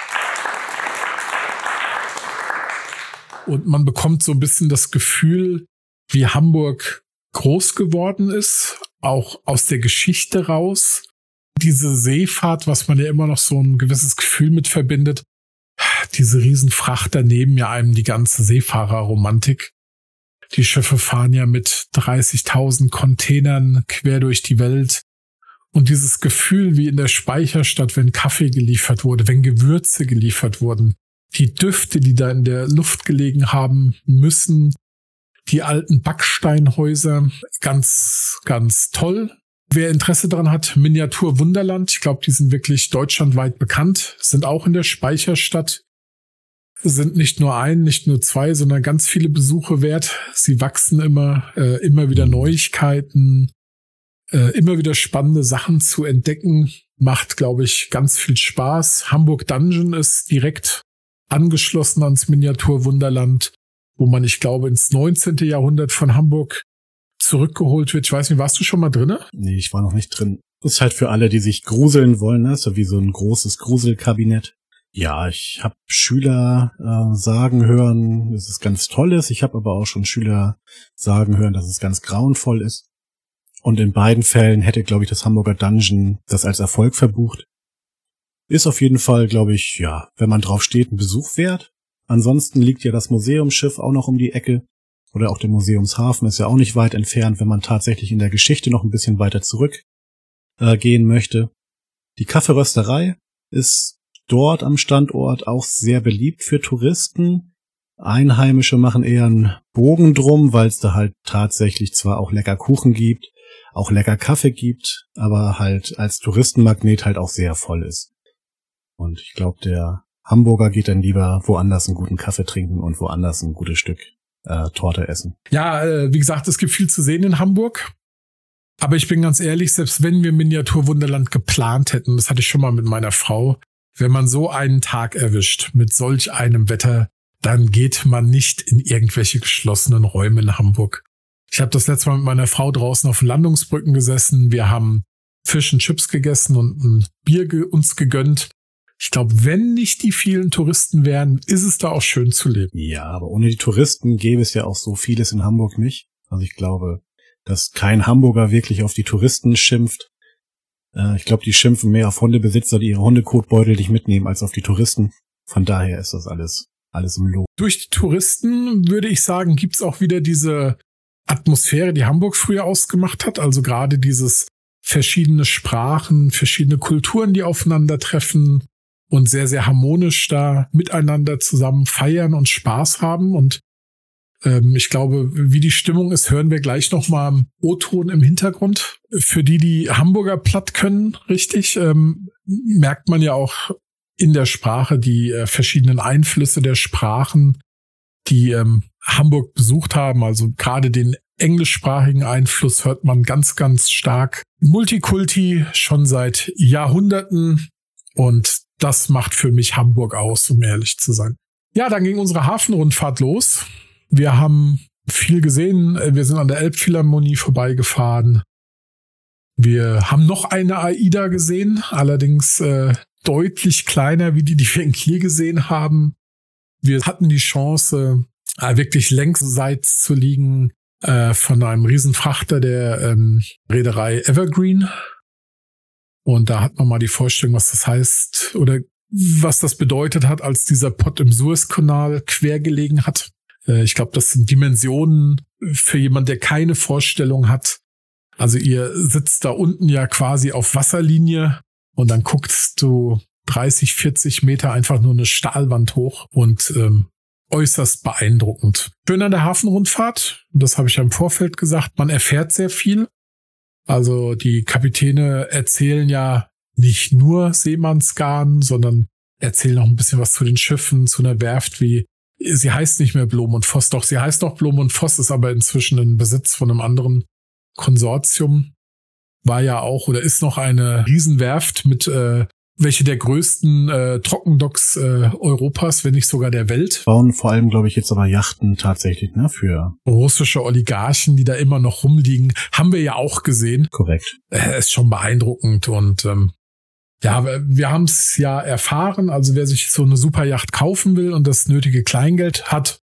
Und man bekommt so ein bisschen das Gefühl, wie Hamburg groß geworden ist, auch aus der Geschichte raus. Diese Seefahrt, was man ja immer noch so ein gewisses Gefühl mit verbindet, diese Riesenfrachter nehmen ja einem die ganze Seefahrerromantik. Die Schiffe fahren ja mit 30.000 Containern quer durch die Welt. Und dieses Gefühl wie in der Speicherstadt, wenn Kaffee geliefert wurde, wenn Gewürze geliefert wurden, die Düfte, die da in der Luft gelegen haben müssen, die alten Backsteinhäuser, ganz, ganz toll. Wer Interesse daran hat, Miniatur Wunderland, ich glaube, die sind wirklich deutschlandweit bekannt, sind auch in der Speicherstadt, sind nicht nur nicht nur zwei, sondern ganz viele Besuche wert. Sie wachsen immer wieder Neuigkeiten, immer wieder spannende Sachen zu entdecken. Macht, glaube ich, ganz viel Spaß. Hamburg Dungeon ist direkt angeschlossen ans Miniatur Wunderland, wo man, ich glaube, ins 19. Jahrhundert von Hamburg zurückgeholt wird. Ich weiß nicht, warst du schon mal drin? Nee, ich war noch nicht drin. Ist halt für alle, die sich gruseln wollen, ne? So wie so ein großes Gruselkabinett. Ja, ich habe Schüler sagen hören, dass es ganz toll ist. Ich habe aber auch schon Schüler sagen hören, dass es ganz grauenvoll ist. Und in beiden Fällen hätte, glaube ich, das Hamburger Dungeon das als Erfolg verbucht. Ist auf jeden Fall, glaube ich, ja, wenn man drauf steht, ein Besuch wert. Ansonsten liegt ja das Museumsschiff auch noch um die Ecke. Oder auch der Museumshafen ist ja auch nicht weit entfernt, wenn man tatsächlich in der Geschichte noch ein bisschen weiter zurück gehen möchte. Die Kaffeerösterei ist dort am Standort auch sehr beliebt für Touristen. Einheimische machen eher einen Bogen drum, weil es da halt tatsächlich zwar auch lecker Kuchen gibt, auch lecker Kaffee gibt, aber halt als Touristenmagnet halt auch sehr voll ist. Und ich glaube, der Hamburger geht dann lieber woanders einen guten Kaffee trinken und woanders ein gutes Stück Torte essen. Ja, wie gesagt, es gibt viel zu sehen in Hamburg. Aber ich bin ganz ehrlich, selbst wenn wir Miniatur Wunderland geplant hätten, das hatte ich schon mal mit meiner Frau, wenn man so einen Tag erwischt mit solch einem Wetter, dann geht man nicht in irgendwelche geschlossenen Räume in Hamburg. Ich habe das letzte Mal mit meiner Frau draußen auf den Landungsbrücken gesessen. Wir haben Fish and Chips gegessen und ein Bier uns gegönnt. Ich glaube, wenn nicht die vielen Touristen wären, ist es da auch schön zu leben. Ja, aber ohne die Touristen gäbe es ja auch so vieles in Hamburg nicht. Also ich glaube, dass kein Hamburger wirklich auf die Touristen schimpft. Ich glaube, die schimpfen mehr auf Hundebesitzer, die ihre Hundekotbeutel nicht mitnehmen, als auf die Touristen. Von daher ist das alles im Lot. Durch die Touristen, würde ich sagen, gibt's auch wieder diese Atmosphäre, die Hamburg früher ausgemacht hat. Also gerade dieses verschiedene Sprachen, verschiedene Kulturen, die aufeinandertreffen und sehr, sehr harmonisch da miteinander zusammen feiern und Spaß haben. Und ich glaube, wie die Stimmung ist, hören wir gleich nochmal am O-Ton im Hintergrund. Für die Hamburger platt können, richtig, merkt man ja auch in der Sprache die verschiedenen Einflüsse der Sprachen, die Hamburg besucht haben. Also gerade den englischsprachigen Einfluss hört man ganz, ganz stark. Multikulti schon seit Jahrhunderten. Und das macht für mich Hamburg aus, um ehrlich zu sein. Ja, dann ging unsere Hafenrundfahrt los. Wir haben viel gesehen. Wir sind an der Elbphilharmonie vorbeigefahren. Wir haben noch eine AIDA gesehen, allerdings deutlich kleiner wie die wir in Kiel gesehen haben. Wir hatten die Chance, wirklich längsseits zu liegen von einem Riesenfrachter der Reederei Evergreen. Und da hat man mal die Vorstellung, was das heißt oder was das bedeutet hat, als dieser Pott im Suezkanal quer gelegen hat. Ich glaube, das sind Dimensionen für jemanden, der keine Vorstellung hat. Also ihr sitzt da unten ja quasi auf Wasserlinie und dann guckst du 30, 40 Meter einfach nur eine Stahlwand hoch und äußerst beeindruckend. Schön an der Hafenrundfahrt, das habe ich ja im Vorfeld gesagt, man erfährt sehr viel. Also die Kapitäne erzählen ja nicht nur Seemannsgarn, sondern erzählen auch ein bisschen was zu den Schiffen, zu einer Werft wie, sie heißt nicht mehr Blom und Voss, doch sie heißt noch Blom und Voss, ist aber inzwischen in Besitz von einem anderen Konsortium. War ja auch oder ist noch eine Riesenwerft mit welche der größten Trockendocks Europas, wenn nicht sogar der Welt. Bauen vor allem, glaube ich, jetzt aber Yachten tatsächlich, ne, für russische Oligarchen, die da immer noch rumliegen, haben wir ja auch gesehen. Korrekt. Ist schon beeindruckend und ja, wir haben es ja erfahren, also wer sich so eine Superjacht kaufen will und das nötige Kleingeld hat,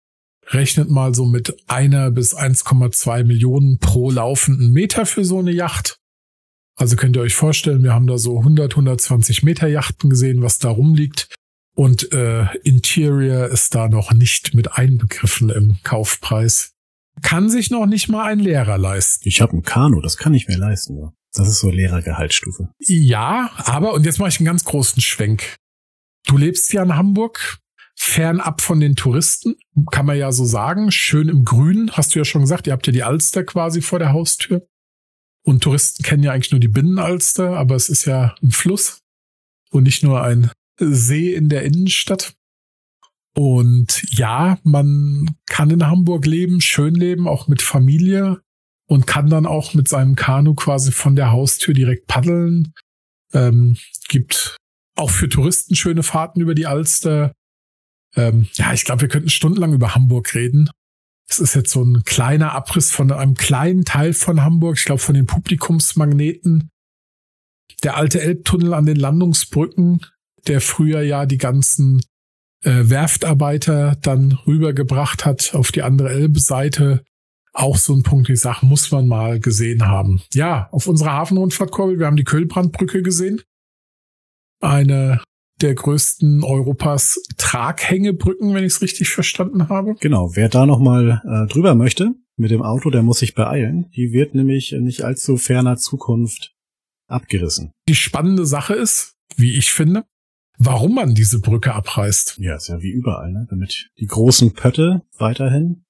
Rechnet mal so mit 1 bis 1,2 Millionen pro laufenden Meter für so eine Yacht. Also könnt ihr euch vorstellen, wir haben da so 120 Meter Yachten gesehen, was da rumliegt. Und Interior ist da noch nicht mit einbegriffen im Kaufpreis. Kann sich noch nicht mal ein Lehrer leisten. Ich habe ein Kanu, das kann ich mir leisten. Ja. Das ist so Lehrergehaltsstufe. Ja, aber, und jetzt mache ich einen ganz großen Schwenk. Du lebst ja in Hamburg, fernab von den Touristen, kann man ja so sagen. Schön im Grün, hast du ja schon gesagt. Ihr habt ja die Alster quasi vor der Haustür. Und Touristen kennen ja eigentlich nur die Binnenalster, aber es ist ja ein Fluss und nicht nur ein See in der Innenstadt. Und ja, man kann in Hamburg leben, schön leben, auch mit Familie und kann dann auch mit seinem Kanu quasi von der Haustür direkt paddeln. Gibt auch für Touristen schöne Fahrten über die Alster. Ja, ich glaube, wir könnten stundenlang über Hamburg reden. Es ist jetzt so ein kleiner Abriss von einem kleinen Teil von Hamburg, ich glaube von den Publikumsmagneten. Der alte Elbtunnel an den Landungsbrücken, der früher ja die ganzen Werftarbeiter dann rübergebracht hat auf die andere Elbe-Seite. Auch so ein Punkt, ich sage, muss man mal gesehen haben. Ja, auf unserer Hafenrundfahrt, Korbel, wir haben die Köhlbrandbrücke gesehen. Eine der größten Europas Traghängebrücken, wenn ich es richtig verstanden habe. Genau, wer da nochmal drüber möchte mit dem Auto, der muss sich beeilen. Die wird nämlich nicht allzu ferner Zukunft abgerissen. Die spannende Sache ist, wie ich finde, warum man diese Brücke abreißt. Ja, ist ja wie überall, ne? Damit die großen Pötte weiterhin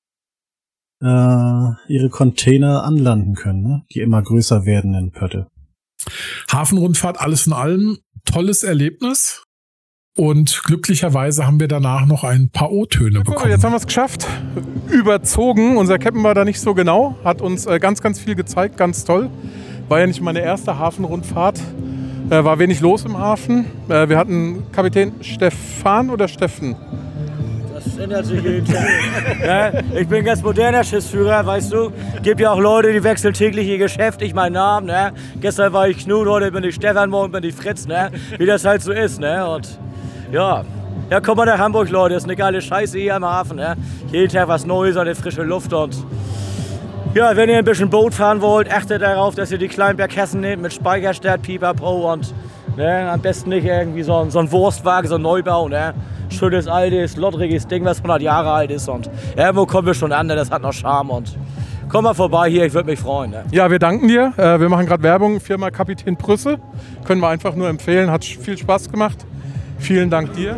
ihre Container anlanden können, ne? Die immer größer werdenden Pötte. Hafenrundfahrt, alles in allem, tolles Erlebnis. Und glücklicherweise haben wir danach noch ein paar O-Töne bekommen. Jetzt haben wir es geschafft. Überzogen. Unser Captain war da nicht so genau. Hat uns ganz, ganz viel gezeigt. Ganz toll. War ja nicht meine erste Hafenrundfahrt. War wenig los im Hafen. Wir hatten Kapitän Stefan oder Steffen? Das ändert sich jeden Tag. Ja, ich bin ganz moderner Schiffsführer, weißt du. Gibt ja auch Leute, die wechseln täglich ihr Geschäft. Ich meinen Namen, ne? Gestern war ich Knut, heute bin ich Stefan, morgen bin ich Fritz, ne? Wie das halt so ist, ne? Und ja, komm mal nach Hamburg, Leute. Das ist eine geile Scheiße hier im Hafen, ne? Jeden Tag was Neues, eine frische Luft und ja, wenn ihr ein bisschen Boot fahren wollt, achtet darauf, dass ihr die kleinen Berghessen nehmt mit Speicherstadt, Pipapo und ne, am besten nicht irgendwie so ein Wurstwagen, so ein Neubau, ne? Schönes, altes, lottriges Ding, was 100 Jahre alt ist und irgendwo kommen wir schon an, ne? Das hat noch Charme und komm mal vorbei hier, ich würde mich freuen. Ne? Ja, wir danken dir. Wir machen gerade Werbung, Firma Kapitän Prüsse. Können wir einfach nur empfehlen, hat viel Spaß gemacht. Vielen Dank dir.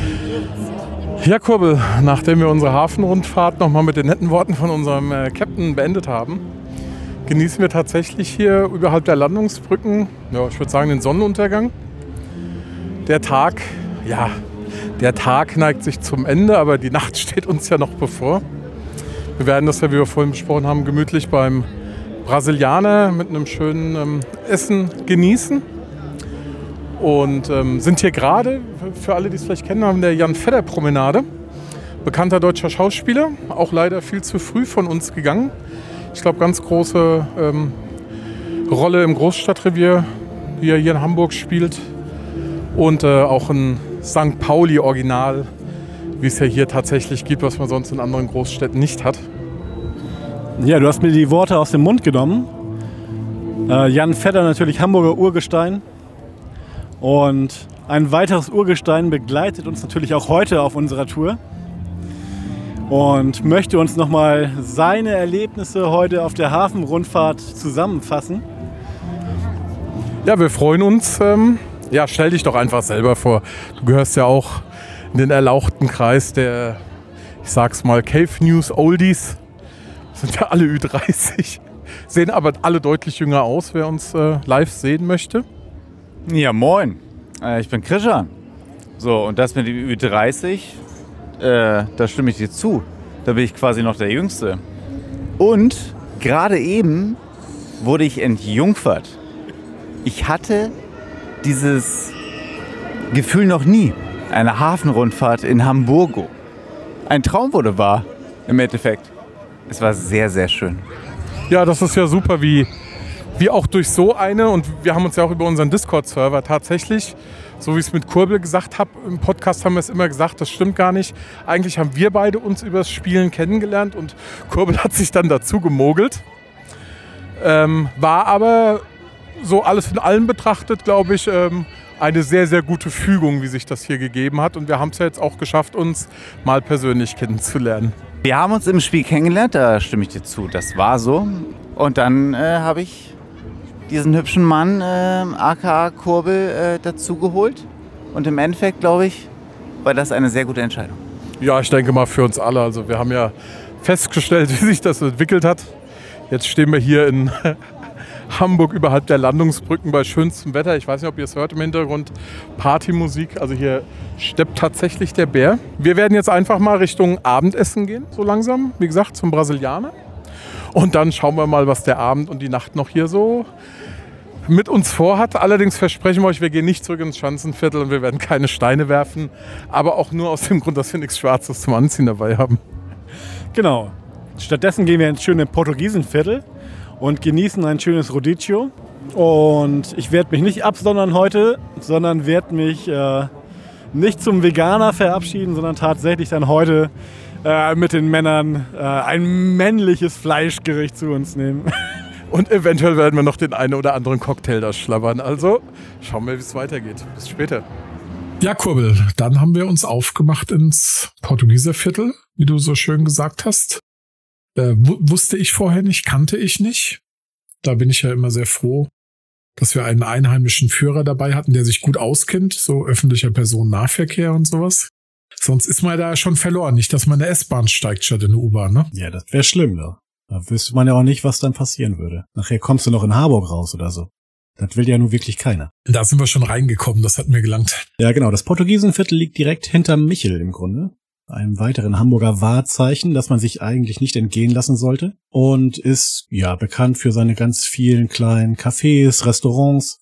Ja, Kurbel, nachdem wir unsere Hafenrundfahrt nochmal mit den netten Worten von unserem Captain beendet haben, genießen wir tatsächlich hier überhalb der Landungsbrücken, ja, ich würde sagen, den Sonnenuntergang. Der Tag neigt sich zum Ende, aber die Nacht steht uns ja noch bevor. Wir werden das ja, wie wir vorhin besprochen haben, gemütlich beim Brasilianer mit einem schönen Essen genießen. Und sind hier gerade, für alle, die es vielleicht kennen, haben der Jan-Fedder-Promenade. Bekannter deutscher Schauspieler, auch leider viel zu früh von uns gegangen. Ich glaube, ganz große Rolle im Großstadtrevier, die er hier in Hamburg spielt. Und auch ein St. Pauli-Original, wie es ja hier tatsächlich gibt, was man sonst in anderen Großstädten nicht hat. Ja, du hast mir die Worte aus dem Mund genommen. Jan Fedder, natürlich Hamburger Urgestein. Und ein weiteres Urgestein begleitet uns natürlich auch heute auf unserer Tour und möchte uns nochmal seine Erlebnisse heute auf der Hafenrundfahrt zusammenfassen. Ja, wir freuen uns. Ja, stell dich doch einfach selber vor. Du gehörst ja auch in den erlauchten Kreis der, ich sag's mal, Cave News Oldies. Sind ja alle Ü30. Sehen aber alle deutlich jünger aus, wer uns live sehen möchte. Ja, moin. Ich bin Christian. So, und das mit dem Ü30, da stimme ich dir zu. Da bin ich quasi noch der Jüngste. Und gerade eben wurde ich entjungfert. Ich hatte dieses Gefühl noch nie. Eine Hafenrundfahrt in Hamburgo. Ein Traum wurde wahr, im Endeffekt. Es war sehr, sehr schön. Ja, das ist ja super, wie wie auch durch so eine, und wir haben uns ja auch über unseren Discord-Server tatsächlich, so wie ich es mit Kurbel gesagt habe, im Podcast haben wir es immer gesagt, das stimmt gar nicht. Eigentlich haben wir beide uns über das Spielen kennengelernt und Kurbel hat sich dann dazu gemogelt. War aber so alles in allem betrachtet, glaube ich, eine sehr, sehr gute Fügung, wie sich das hier gegeben hat. Und wir haben es ja jetzt auch geschafft, uns mal persönlich kennenzulernen. Wir haben uns im Spiel kennengelernt, da stimme ich dir zu, das war so. Und dann habe ich diesen hübschen Mann, aka Kurbel, dazu geholt. Und im Endeffekt, glaube ich, war das eine sehr gute Entscheidung. Ja, ich denke mal für uns alle. Also wir haben ja festgestellt, wie sich das entwickelt hat. Jetzt stehen wir hier in Hamburg überhalb der Landungsbrücken bei schönstem Wetter. Ich weiß nicht, ob ihr es hört im Hintergrund. Partymusik. Also hier steppt tatsächlich der Bär. Wir werden jetzt einfach mal Richtung Abendessen gehen, so langsam. Wie gesagt, zum Brasilianer. Und dann schauen wir mal, was der Abend und die Nacht noch hier so mit uns vorhat. Allerdings versprechen wir euch, wir gehen nicht zurück ins Schanzenviertel und wir werden keine Steine werfen. Aber auch nur aus dem Grund, dass wir nichts Schwarzes zum Anziehen dabei haben. Genau. Stattdessen gehen wir ins schöne Portugiesenviertel und genießen ein schönes Rodizio. Und ich werde mich nicht absondern heute, sondern werde mich nicht zum Veganer verabschieden, sondern tatsächlich dann heute mit den Männern ein männliches Fleischgericht zu uns nehmen. Und eventuell werden wir noch den einen oder anderen Cocktail da schlabbern. Also schauen wir, wie es weitergeht. Bis später. Ja, Kurbel, dann haben wir uns aufgemacht ins Portugieserviertel, wie du so schön gesagt hast. Wusste ich vorher nicht, kannte ich nicht. Da bin ich ja immer sehr froh, dass wir einen einheimischen Führer dabei hatten, der sich gut auskennt, so öffentlicher Personennahverkehr und sowas. Sonst ist man da schon verloren. Nicht, dass man in eine S-Bahn steigt statt in eine U-Bahn, ne? Ja, das wäre schlimm, ne? Da wüsste man ja auch nicht, was dann passieren würde. Nachher kommst du noch in Harburg raus oder so. Das will ja nun wirklich keiner. Da sind wir schon reingekommen, das hat mir gelangt. Ja, genau. Das Portugiesenviertel liegt direkt hinter Michel im Grunde. Einem weiteren Hamburger Wahrzeichen, das man sich eigentlich nicht entgehen lassen sollte. Und ist, ja, bekannt für seine ganz vielen kleinen Cafés, Restaurants.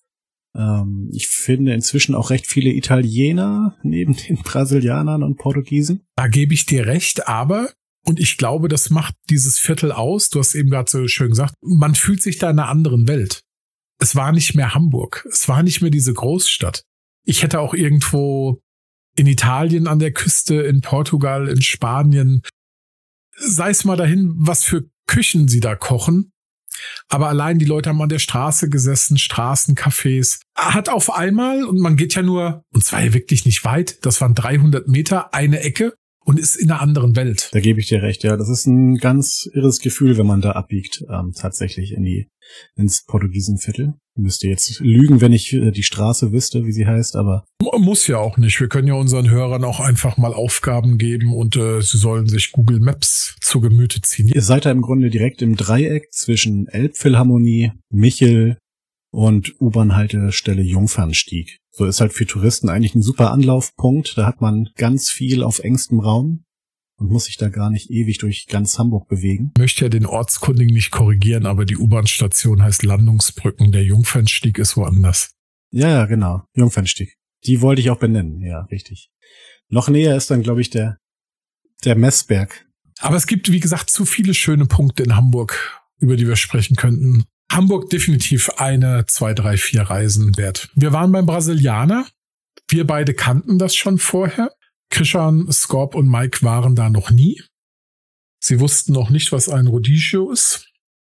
Ich finde inzwischen auch recht viele Italiener neben den Brasilianern und Portugiesen. Da gebe ich dir recht, aber, und ich glaube, das macht dieses Viertel aus, du hast eben gerade so schön gesagt, man fühlt sich da in einer anderen Welt. Es war nicht mehr Hamburg, es war nicht mehr diese Großstadt. Ich hätte auch irgendwo in Italien an der Küste, in Portugal, in Spanien, sei es mal dahin, was für Küchen sie da kochen. Aber allein die Leute haben an der Straße gesessen, Straßencafés. Hat auf einmal, und man geht ja nur, und zwar ja wirklich nicht weit, das waren 300 Meter, eine Ecke und ist in einer anderen Welt. Da gebe ich dir recht, ja. Das ist ein ganz irres Gefühl, wenn man da abbiegt, tatsächlich ins Portugiesenviertel. Ich müsste jetzt lügen, wenn ich die Straße wüsste, wie sie heißt, aber... Muss ja auch nicht. Wir können ja unseren Hörern auch einfach mal Aufgaben geben und sie sollen sich Google Maps zu Gemüte ziehen. Ihr seid da im Grunde direkt im Dreieck zwischen Elbphilharmonie, Michel und U-Bahn-Haltestelle Jungfernstieg. So ist halt für Touristen eigentlich ein super Anlaufpunkt. Da hat man ganz viel auf engstem Raum und muss sich da gar nicht ewig durch ganz Hamburg bewegen. Ich möchte ja den Ortskundigen nicht korrigieren, aber die U-Bahn-Station heißt Landungsbrücken. Der Jungfernstieg ist woanders. Ja, genau. Jungfernstieg. Die wollte ich auch benennen. Ja, richtig. Noch näher ist dann, glaube ich, der Messberg. Aber es gibt, wie gesagt, zu viele schöne Punkte in Hamburg, über die wir sprechen könnten. Hamburg definitiv 1, 2, 3, 4 Reisen wert. Wir waren beim Brasilianer. Wir beide kannten das schon vorher. Christian, Scorp und Mike waren da noch nie. Sie wussten noch nicht, was ein Rodizio ist.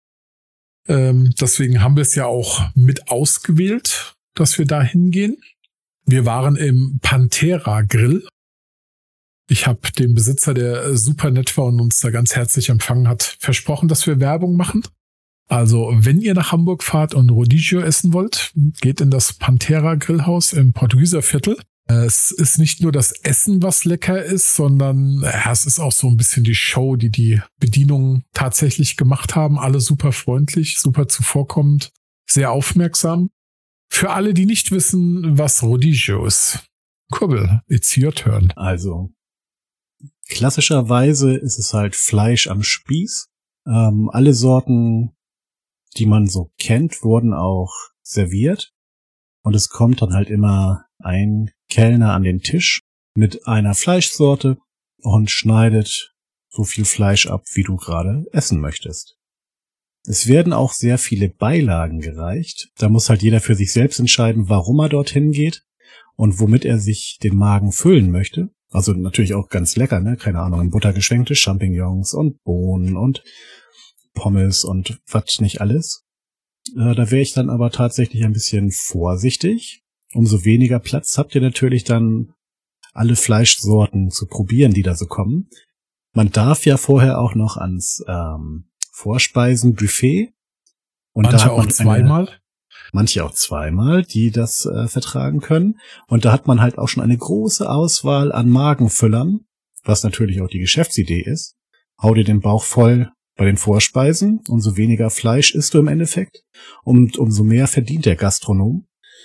Deswegen haben wir es ja auch mit ausgewählt, dass wir da hingehen. Wir waren im Pantera Grill. Ich habe dem Besitzer, der super nett war und uns da ganz herzlich empfangen hat, versprochen, dass wir Werbung machen. Also, wenn ihr nach Hamburg fahrt und Rodizio essen wollt, geht in das Pantera Grillhaus im Portugieserviertel. Es ist nicht nur das Essen, was lecker ist, sondern es ist auch so ein bisschen die Show, die Bedienungen tatsächlich gemacht haben. Alle super freundlich, super zuvorkommend, sehr aufmerksam. Für alle, die nicht wissen, was Rodizio ist. Kurbel, it's your turn. Also, klassischerweise ist es halt Fleisch am Spieß. Alle Sorten, die man so kennt, wurden auch serviert. Und es kommt dann halt immer ein Kellner an den Tisch mit einer Fleischsorte und schneidet so viel Fleisch ab, wie du gerade essen möchtest. Es werden auch sehr viele Beilagen gereicht. Da muss halt jeder für sich selbst entscheiden, warum er dorthin geht und womit er sich den Magen füllen möchte. Also natürlich auch ganz lecker, ne? Keine Ahnung, in Butter geschwenkte Champignons und Bohnen und Pommes und was nicht alles. Da wäre ich dann aber tatsächlich ein bisschen vorsichtig. Umso weniger Platz habt ihr natürlich dann, alle Fleischsorten zu probieren, die da so kommen. Man darf ja vorher auch noch ans Vorspeisenbuffet. Und Manche da hat auch man zweimal. Manche auch zweimal, die das vertragen können. Und da hat man halt auch schon eine große Auswahl an Magenfüllern, was natürlich auch die Geschäftsidee ist. Hau dir den Bauch voll bei den Vorspeisen, umso weniger Fleisch isst du im Endeffekt und umso mehr verdient der Gastronom.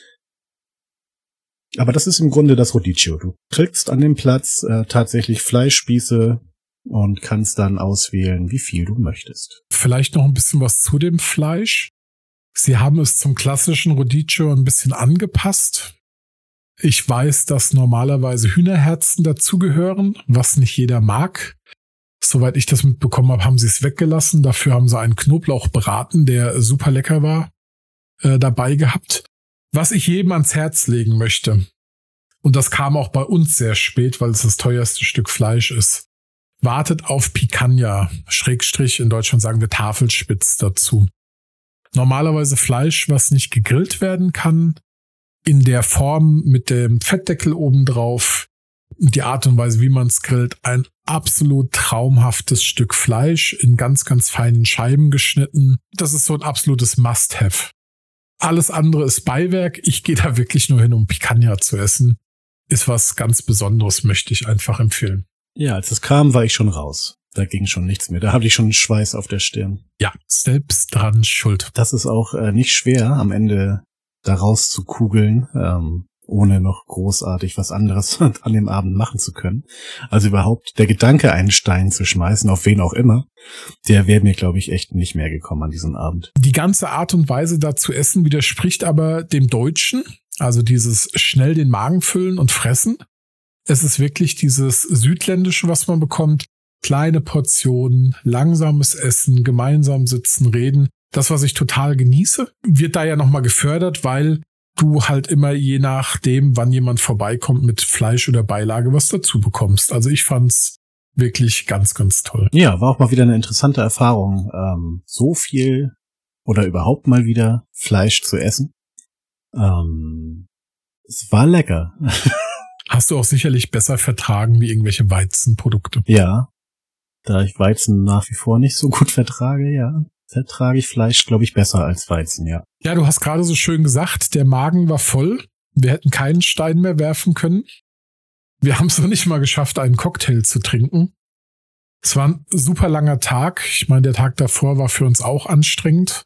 Aber das ist im Grunde das Rodizio. Du kriegst an dem Platz tatsächlich Fleischspieße und kannst dann auswählen, wie viel du möchtest. Vielleicht noch ein bisschen was zu dem Fleisch. Sie haben es zum klassischen Rodizio ein bisschen angepasst. Ich weiß, dass normalerweise Hühnerherzen dazugehören, was nicht jeder mag. Soweit ich das mitbekommen habe, haben sie es weggelassen. Dafür haben sie einen Knoblauchbraten, der super lecker war, dabei gehabt. Was ich jedem ans Herz legen möchte, und das kam auch bei uns sehr spät, weil es das teuerste Stück Fleisch ist, wartet auf Picanha, Schrägstrich, in Deutschland sagen wir Tafelspitz dazu. Normalerweise Fleisch, was nicht gegrillt werden kann, in der Form mit dem Fettdeckel obendrauf, die Art und Weise, wie man es grillt, ein absolut traumhaftes Stück Fleisch in ganz, ganz feinen Scheiben geschnitten. Das ist so ein absolutes Must-Have. Alles andere ist Beiwerk. Ich gehe da wirklich nur hin, um Picanha zu essen. Ist was ganz Besonderes, möchte ich einfach empfehlen. Ja, als es kam, war ich schon raus. Da ging schon nichts mehr. Da hatte ich schon Schweiß auf der Stirn. Ja, selbst dran schuld. Das ist auch nicht schwer, am Ende da rauszukugeln, ohne noch großartig was anderes an dem Abend machen zu können. Also überhaupt der Gedanke, einen Stein zu schmeißen, auf wen auch immer, der wäre mir, glaube ich, echt nicht mehr gekommen an diesem Abend. Die ganze Art und Weise, da zu essen, widerspricht aber dem Deutschen. Also dieses schnell den Magen füllen und fressen. Es ist wirklich dieses Südländische, was man bekommt. Kleine Portionen, langsames Essen, gemeinsam sitzen, reden. Das, was ich total genieße, wird da ja nochmal gefördert, weil du halt immer je nachdem, wann jemand vorbeikommt, mit Fleisch oder Beilage was dazu bekommst. Also ich fand's wirklich ganz, ganz toll. Ja, war auch mal wieder eine interessante Erfahrung, so viel oder überhaupt mal wieder Fleisch zu essen. Es war lecker. Hast du auch sicherlich besser vertragen wie irgendwelche Weizenprodukte. Ja, da ich Weizen nach wie vor nicht so gut vertrage, ja, vertrage ich Fleisch, glaube ich, besser als Weizen, ja. Ja, du hast gerade so schön gesagt, der Magen war voll. Wir hätten keinen Stein mehr werfen können. Wir haben es noch nicht mal geschafft, einen Cocktail zu trinken. Es war ein super langer Tag. Ich meine, der Tag davor war für uns auch anstrengend.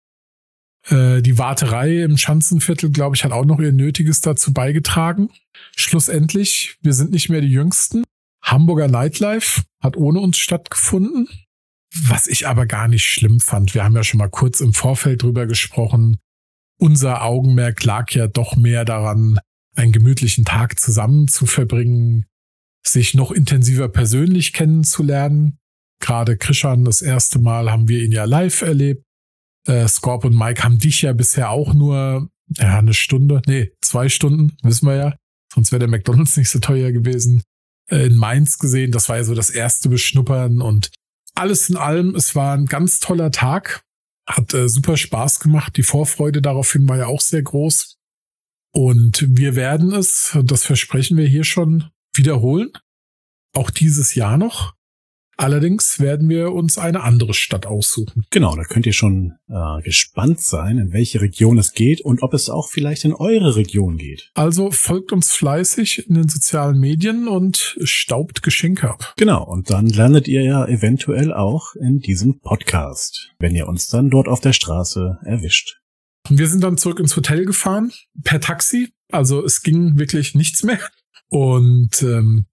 Die Warterei im Schanzenviertel, glaube ich, hat auch noch ihr Nötiges dazu beigetragen. Schlussendlich, wir sind nicht mehr die Jüngsten. Hamburger Nightlife hat ohne uns stattgefunden. Was ich aber gar nicht schlimm fand. Wir haben ja schon mal kurz im Vorfeld drüber gesprochen. Unser Augenmerk lag ja doch mehr daran, einen gemütlichen Tag zusammen zu verbringen, sich noch intensiver persönlich kennenzulernen. Gerade Krishan, das erste Mal haben wir ihn ja live erlebt. Scorp und Mike haben dich ja bisher auch nur 2 Stunden, wissen wir ja. Sonst wäre der McDonald's nicht so teuer gewesen. In Mainz gesehen, das war ja so das erste Beschnuppern und alles in allem, es war ein ganz toller Tag. Hat super Spaß gemacht. Die Vorfreude daraufhin war ja auch sehr groß. Und wir werden es, das versprechen wir hier schon, wiederholen. Auch dieses Jahr noch. Allerdings werden wir uns eine andere Stadt aussuchen. Genau, da könnt ihr schon gespannt sein, in welche Region es geht und ob es auch vielleicht in eure Region geht. Also folgt uns fleißig in den sozialen Medien und staubt Geschenke ab. Genau, und dann landet ihr ja eventuell auch in diesem Podcast, wenn ihr uns dann dort auf der Straße erwischt. Wir sind dann zurück ins Hotel gefahren, per Taxi. Also es ging wirklich nichts mehr. Und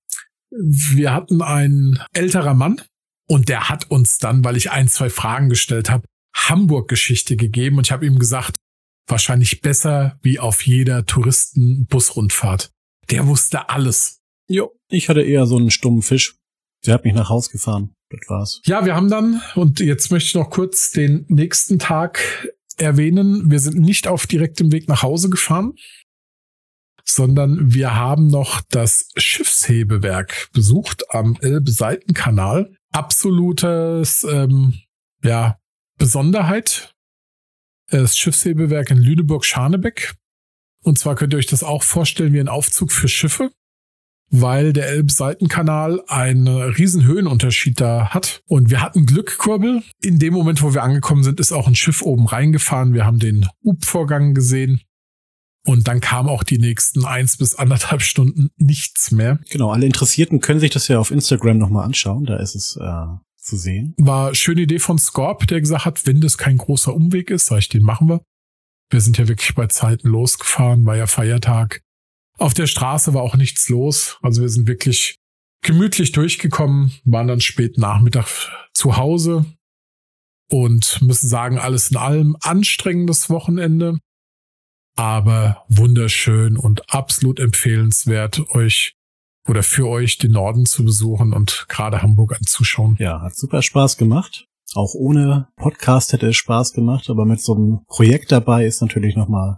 wir hatten einen älterer Mann und der hat uns dann, weil ich 1, 2 Fragen gestellt habe, Hamburg-Geschichte gegeben und ich habe ihm gesagt, wahrscheinlich besser wie auf jeder Touristen-Busrundfahrt. Der wusste alles. Jo, ich hatte eher so einen stummen Fisch. Der hat mich nach Haus gefahren. Das war's. Ja, wir haben dann, und jetzt möchte ich noch kurz den nächsten Tag erwähnen, wir sind nicht auf direktem Weg nach Hause gefahren, sondern wir haben noch das Schiffshebewerk besucht am Elbe-Seitenkanal. Absolutes, Besonderheit. Das Schiffshebewerk in Lüneburg-Scharnebeck. Und zwar könnt ihr euch das auch vorstellen wie ein Aufzug für Schiffe, weil der Elbe-Seitenkanal einen riesen Höhenunterschied da hat. Und wir hatten Glück, Kurbel. In dem Moment, wo wir angekommen sind, ist auch ein Schiff oben reingefahren. Wir haben den Hubvorgang gesehen. Und dann kam auch die nächsten 1 bis 1,5 Stunden nichts mehr. Genau, alle Interessierten können sich das ja auf Instagram nochmal anschauen. Da ist es zu sehen. War eine schöne Idee von Scorp, der gesagt hat, wenn das kein großer Umweg ist, sag ich, den machen wir. Wir sind ja wirklich bei Zeiten losgefahren, war ja Feiertag. Auf der Straße war auch nichts los. Also wir sind wirklich gemütlich durchgekommen, waren dann spät Nachmittag zu Hause und müssen sagen, alles in allem anstrengendes Wochenende, aber wunderschön und absolut empfehlenswert, euch oder für euch den Norden zu besuchen und gerade Hamburg anzuschauen. Ja, hat super Spaß gemacht. Auch ohne Podcast hätte es Spaß gemacht, aber mit so einem Projekt dabei ist natürlich nochmal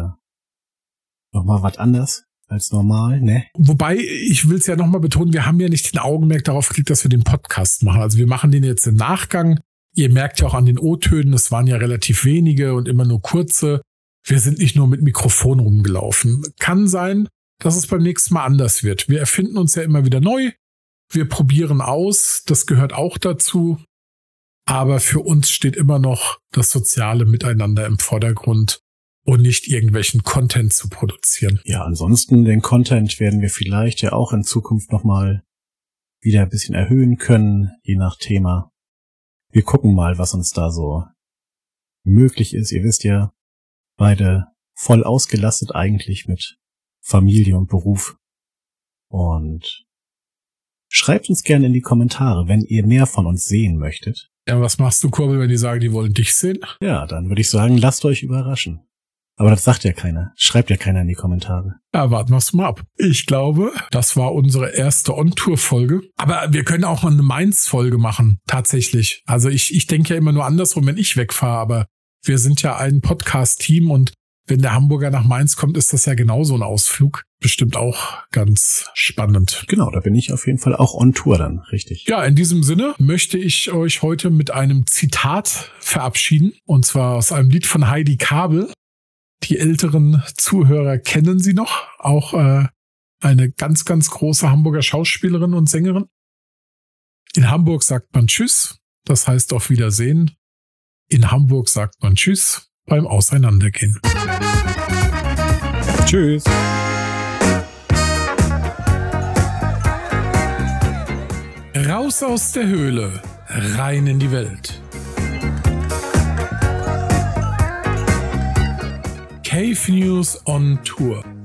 was anderes als normal, ne? Wobei, ich will es ja nochmal betonen, wir haben ja nicht den Augenmerk darauf gelegt, dass wir den Podcast machen. Also wir machen den jetzt im Nachgang. Ihr merkt ja auch an den O-Tönen, es waren ja relativ wenige und immer nur kurze. Wir sind nicht nur mit Mikrofon rumgelaufen. Kann sein, dass es beim nächsten Mal anders wird. Wir erfinden uns ja immer wieder neu. Wir probieren aus. Das gehört auch dazu. Aber für uns steht immer noch das soziale Miteinander im Vordergrund und nicht irgendwelchen Content zu produzieren. Ja, ansonsten den Content werden wir vielleicht ja auch in Zukunft nochmal wieder ein bisschen erhöhen können, je nach Thema. Wir gucken mal, was uns da so möglich ist. Ihr wisst ja, beide voll ausgelastet eigentlich mit Familie und Beruf. Und schreibt uns gerne in die Kommentare, wenn ihr mehr von uns sehen möchtet. Ja, was machst du, Kurbel, wenn die sagen, die wollen dich sehen? Ja, dann würde ich sagen, lasst euch überraschen. Aber das sagt ja keiner. Schreibt ja keiner in die Kommentare. Ja, warten wir es mal ab. Ich glaube, das war unsere erste On-Tour-Folge. Aber wir können auch mal eine Mainz-Folge machen, tatsächlich. Also ich denke ja immer nur andersrum, wenn ich wegfahre. Aber wir sind ja ein Podcast-Team und wenn der Hamburger nach Mainz kommt, ist das ja genauso ein Ausflug. Bestimmt auch ganz spannend. Genau, da bin ich auf jeden Fall auch on Tour dann, richtig. Ja, in diesem Sinne möchte ich euch heute mit einem Zitat verabschieden. Und zwar aus einem Lied von Heidi Kabel. Die älteren Zuhörer kennen sie noch. Auch eine ganz, ganz große Hamburger Schauspielerin und Sängerin. In Hamburg sagt man Tschüss. Das heißt auf Wiedersehen. In Hamburg sagt man Tschüss beim Auseinandergehen. Tschüss. Raus aus der Höhle, rein in die Welt. Cave News on Tour.